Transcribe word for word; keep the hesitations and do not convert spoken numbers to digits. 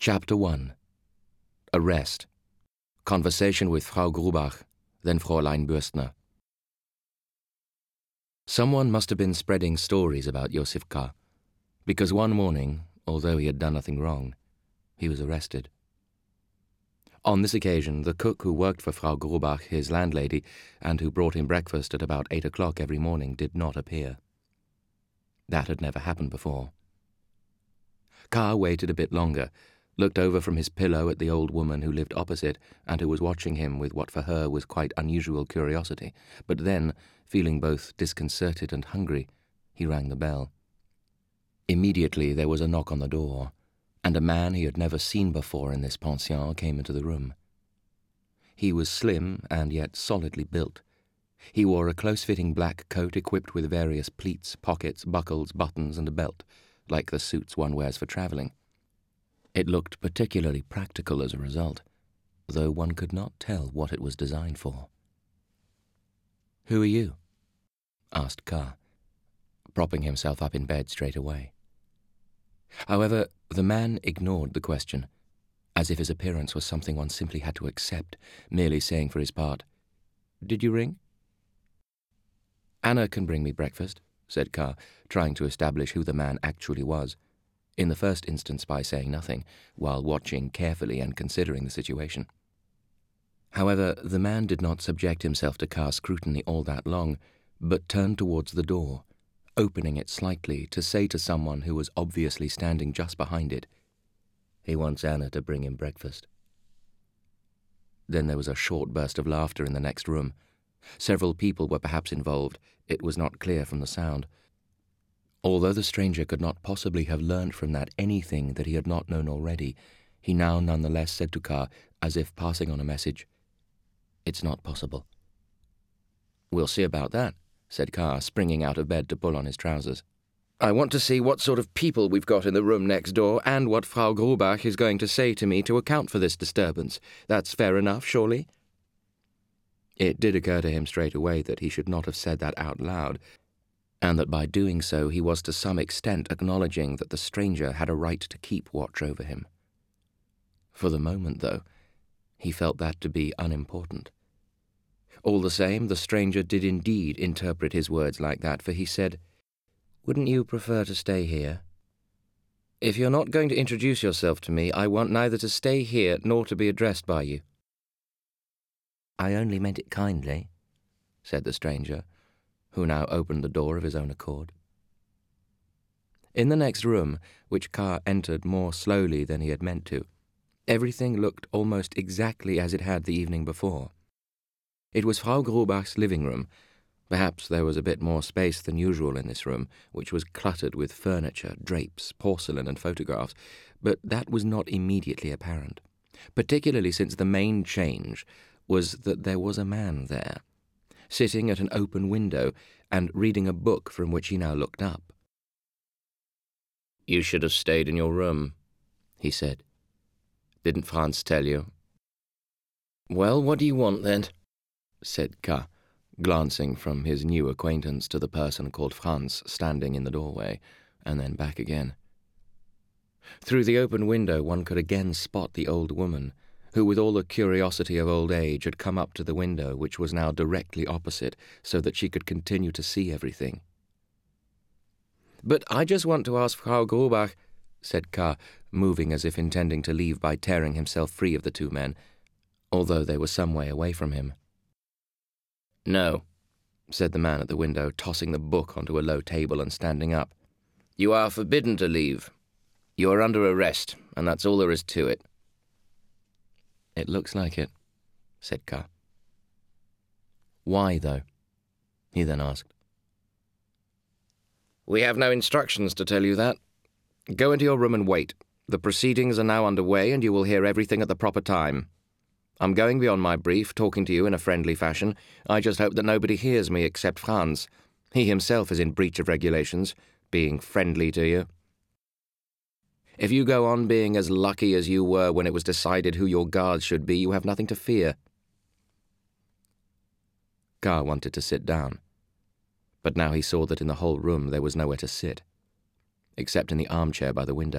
Chapter one. Arrest. Conversation with Frau Grubach, then Fräulein Bürstner. Someone must have been spreading stories about Josef K., because one morning, although he had done nothing wrong, he was arrested. On this occasion, the cook who worked for Frau Grubach, his landlady, and who brought him breakfast at about eight o'clock every morning, did not appear. That had never happened before. K. waited a bit longer, looked over from his pillow at the old woman who lived opposite and who was watching him with what for her was quite unusual curiosity, but then, feeling both disconcerted and hungry, he rang the bell. Immediately there was a knock on the door, and a man he had never seen before in this pension came into the room. He was slim and yet solidly built. He wore a close-fitting black coat equipped with various pleats, pockets, buckles, buttons, and a belt, like the suits one wears for travelling. It looked particularly practical as a result, though one could not tell what it was designed for. "Who are you?" asked K., propping himself up in bed straight away. However, the man ignored the question, as if his appearance was something one simply had to accept, merely saying for his part, "Did you ring?" "Anna can bring me breakfast," said K., trying to establish who the man actually was, in the first instance by saying nothing, while watching carefully and considering the situation. However, the man did not subject himself to K.'s scrutiny all that long, but turned towards the door, opening it slightly to say to someone who was obviously standing just behind it, "He wants Anna to bring him breakfast." Then there was a short burst of laughter in the next room. Several people were perhaps involved. It was not clear from the sound. Although the stranger could not possibly have learned from that anything that he had not known already, he now nonetheless said to K., as if passing on a message, "It's not possible." "We'll see about that," said K., springing out of bed to pull on his trousers. "I want to see what sort of people we've got in the room next door and what Frau Grubach is going to say to me to account for this disturbance. That's fair enough, surely?" It did occur to him straight away that he should not have said that out loud, and that by doing so he was to some extent acknowledging that the stranger had a right to keep watch over him. For the moment, though, he felt that to be unimportant. All the same, the stranger did indeed interpret his words like that, for he said, "Wouldn't you prefer to stay here?" "If you're not going to introduce yourself to me, I want neither to stay here nor to be addressed by you." "I only meant it kindly," said the stranger, who now opened the door of his own accord. In the next room, which K. entered more slowly than he had meant to, everything looked almost exactly as it had the evening before. It was Frau Grubach's living room. Perhaps there was a bit more space than usual in this room, which was cluttered with furniture, drapes, porcelain, and photographs, but that was not immediately apparent, particularly since the main change was that there was a man there, sitting at an open window and reading a book from which he now looked up. "You should have stayed in your room," he said. "Didn't Franz tell you?" "Well, what do you want, then?" said K., glancing from his new acquaintance to the person called Franz standing in the doorway, and then back again. Through the open window one could again spot the old woman, who with all the curiosity of old age had come up to the window, which was now directly opposite, so that she could continue to see everything. "But I just want to ask Frau Grubach," said K., moving as if intending to leave by tearing himself free of the two men, although they were some way away from him. "No," said the man at the window, tossing the book onto a low table and standing up. "You are forbidden to leave. You are under arrest, and that's all there is to it." "It looks like it," said K. "Why, though?" he then asked. "We have no instructions to tell you that. Go into your room and wait. The proceedings are now underway, and you will hear everything at the proper time. I'm going beyond my brief, talking to you in a friendly fashion. I just hope that nobody hears me except Franz. He himself is in breach of regulations, being friendly to you. If you go on being as lucky as you were when it was decided who your guards should be, you have nothing to fear." K. wanted to sit down, but now he saw that in the whole room there was nowhere to sit, except in the armchair by the window.